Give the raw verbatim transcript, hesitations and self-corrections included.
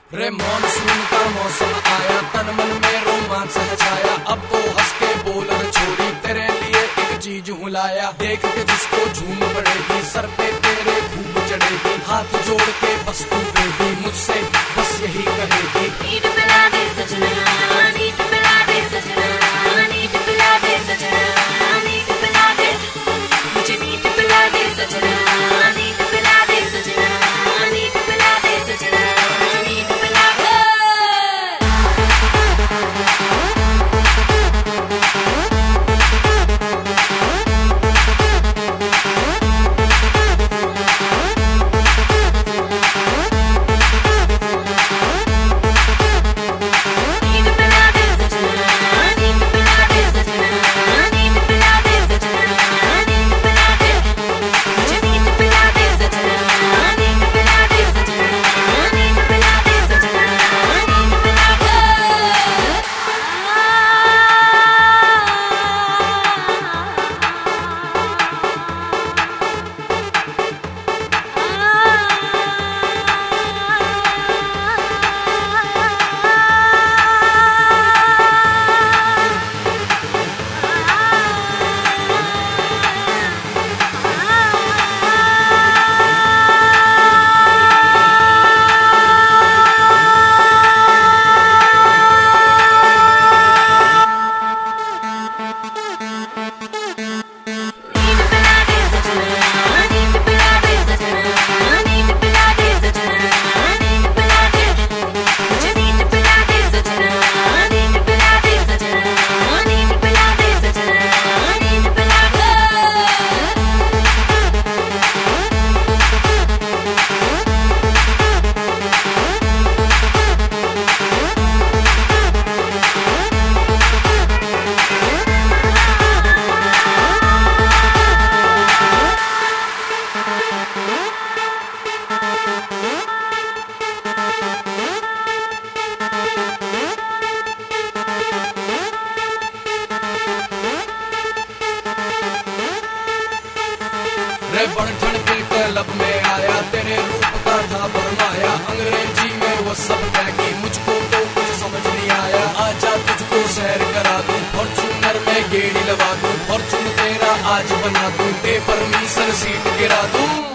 रे मॉनसून का मौसम आया, तन मन में रोमांच है छाया। अब तो हंस के बोल रे छोरी, तेरे लिए एक चीज हूँ लाया। देख के जिसको झूम पड़ेगी, सर पे तेरे खूब चढ़ेगी। हाथ जोड़ के बस तू बेबी मुझसे बस यही कहेगी, नींद पिला दे सजना, नींद पिला दे सजना, नींद पिला दे सजना, नींद पिला दे, मुझे नींद पिला दे सजना, नींद पिला दे सजना, नींद पिला दे सजना, मुझे नींद पिला दे। रे बढ़ चढ़ के क्लब में आया, तेरे रूप का था फरमाया। अंग्रेजी में वो सब कहेगी, मुझको तो कुछ समझ नहीं आया। आजा तुझको सैर करा दूं, फॉर्च्यूनर में गेड़ी लगा दूं। फॉर्च्यून तेरा आज बना दूं, पे परमिशन सीट गिरा दूं।